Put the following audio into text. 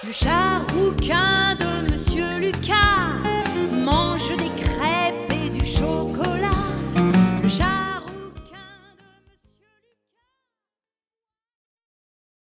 Le chat rouquin de Monsieur Lucas mange des crêpes et du chocolat. Le chat